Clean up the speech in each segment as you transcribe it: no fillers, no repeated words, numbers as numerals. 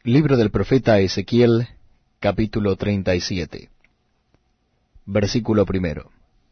Libro del profeta Ezequiel, capítulo 37, versículo 1.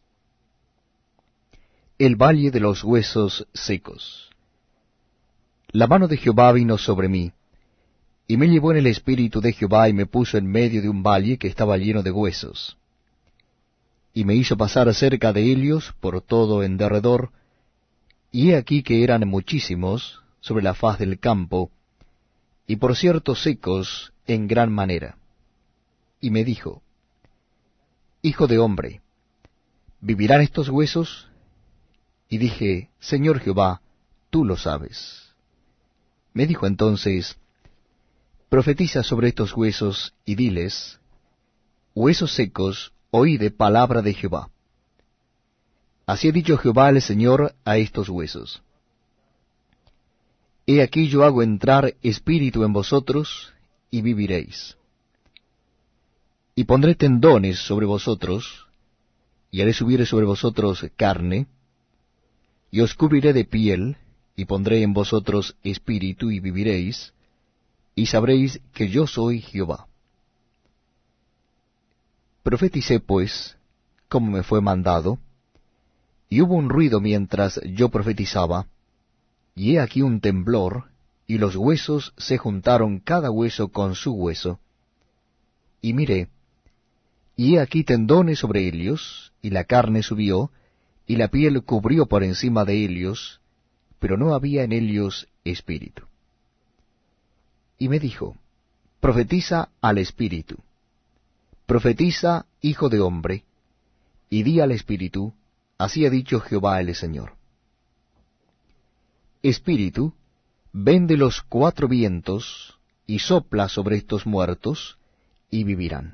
El valle de los huesos secos. La mano de Jehová vino sobre mí, y me llevó en el espíritu de Jehová, y me puso en medio de un valle que estaba lleno de huesos. Y me hizo pasar cerca de ellos por todo en derredor, y he aquí que eran muchísimos sobre la faz del campo, y por cierto secos en gran manera. Y me dijo: Hijo de hombre, ¿vivirán estos huesos? Y dije: Señor Jehová, tú lo sabes. Me dijo entonces: Profetiza sobre estos huesos, y diles: Huesos secos, oíde palabra de Jehová. Así ha dicho Jehová el Señor a estos huesos: He aquí yo hago entrar espíritu en vosotros, y viviréis. Y pondré tendones sobre vosotros, y haré subir sobre vosotros carne, y os cubriré de piel, y pondré en vosotros espíritu, y viviréis, y sabréis que yo soy Jehová. Profeticé pues, como me fue mandado, y hubo un ruido mientras yo profetizaba, y he aquí un temblor, y los huesos se juntaron cada hueso con su hueso. Y miré, y he aquí tendones sobre ellos, y la carne subió, y la piel cubrió por encima de ellos, pero no había en ellos espíritu. Y me dijo: Profetiza al espíritu. Profetiza, hijo de hombre, y di al espíritu: Así ha dicho Jehová el Señor. Espíritu, ven de los cuatro vientos, y sopla sobre estos muertos, y vivirán.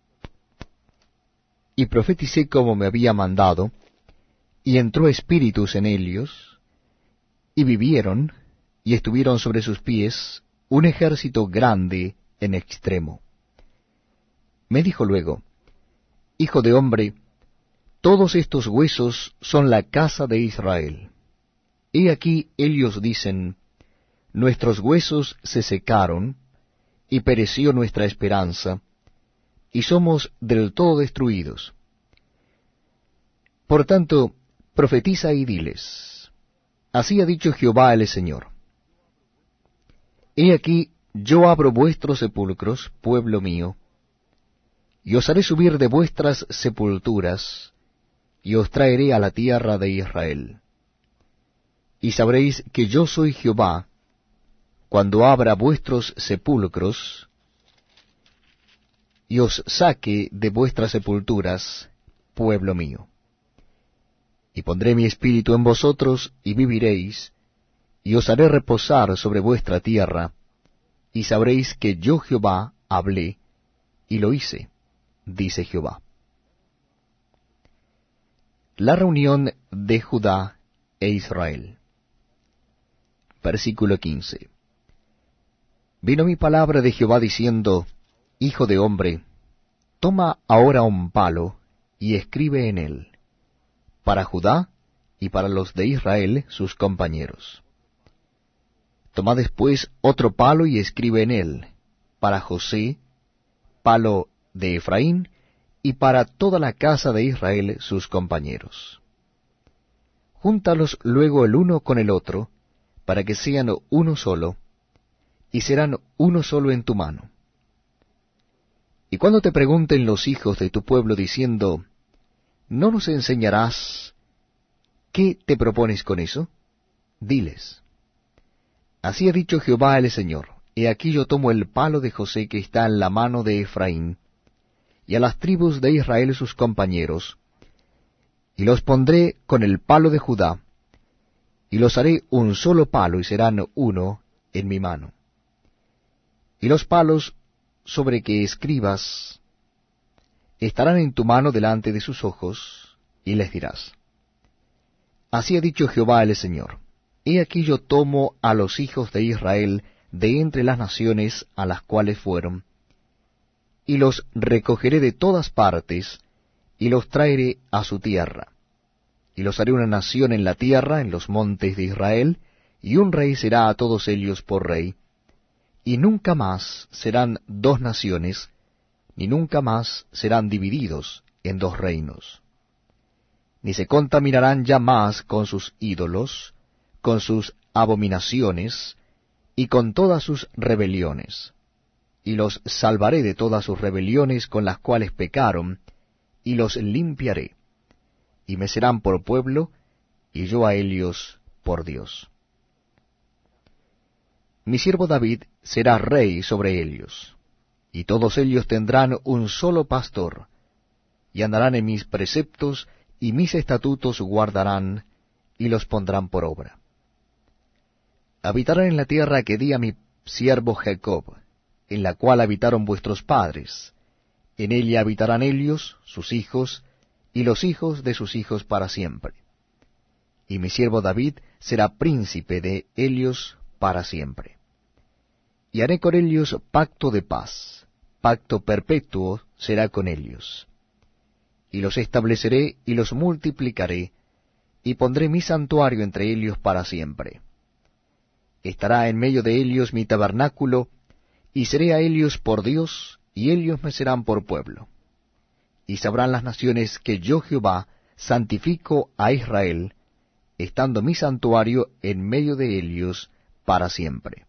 Y profeticé como me había mandado, y entró espíritus en ellos, y vivieron, y estuvieron sobre sus pies un ejército grande en extremo. Me dijo luego: Hijo de hombre, todos estos huesos son la casa de Israel. He aquí ellos dicen: Nuestros huesos se secaron, y pereció nuestra esperanza, y somos del todo destruidos. Por tanto, profetiza y diles: Así ha dicho Jehová el Señor. He aquí yo abro vuestros sepulcros, pueblo mío, y os haré subir de vuestras sepulturas, y os traeré a la tierra de Israel. Y sabréis que yo soy Jehová, cuando abra vuestros sepulcros, y os saque de vuestras sepulturas, pueblo mío. Y pondré mi espíritu en vosotros, y viviréis, y os haré reposar sobre vuestra tierra, y sabréis que yo Jehová hablé, y lo hice, dice Jehová. La reunión de Judá e Israel. Versículo 15. Vino mi palabra de Jehová diciendo: Hijo de hombre, toma ahora un palo, y escribe en él, para Judá y para los de Israel sus compañeros. Toma después otro palo, y escribe en él, para José, palo de Efraín, y para toda la casa de Israel sus compañeros. Júntalos luego el uno con el otro, para que sean uno solo, y serán uno solo en tu mano. Y cuando te pregunten los hijos de tu pueblo diciendo: ¿No nos enseñarás qué te propones con eso? Diles: Así ha dicho Jehová el Señor: He aquí yo tomo el palo de José que está en la mano de Efraín, y a las tribus de Israel sus compañeros, y los pondré con el palo de Judá, y los haré un solo palo, y serán uno en mi mano. Y los palos sobre que escribas estarán en tu mano delante de sus ojos, y les dirás: Así ha dicho Jehová el Señor: He aquí yo tomo a los hijos de Israel de entre las naciones a las cuales fueron, y los recogeré de todas partes, y los traeré a su tierra. Y los haré una nación en la tierra, en los montes de Israel, y un rey será a todos ellos por rey, y nunca más serán dos naciones, ni nunca más serán divididos en dos reinos. Ni se contaminarán ya más con sus ídolos, con sus abominaciones, y con todas sus rebeliones. Y los salvaré de todas sus rebeliones con las cuales pecaron, y los limpiaré. Y me serán por pueblo, y yo a ellos por Dios. Mi siervo David será rey sobre ellos, y todos ellos tendrán un solo pastor, y andarán en mis preceptos, y mis estatutos guardarán, y los pondrán por obra. Habitarán en la tierra que di a mi siervo Jacob, en la cual habitaron vuestros padres. En ella habitarán ellos, sus hijos, y los hijos de sus hijos para siempre. Y mi siervo David será príncipe de ellos para siempre. Y haré con ellos pacto de paz, pacto perpetuo será con ellos. Y los estableceré y los multiplicaré, y pondré mi santuario entre ellos para siempre. Estará en medio de ellos mi tabernáculo, y seré a ellos por Dios, y ellos me serán por pueblo. Y sabrán las naciones que yo Jehová santifico a Israel, estando mi santuario en medio de ellos para siempre.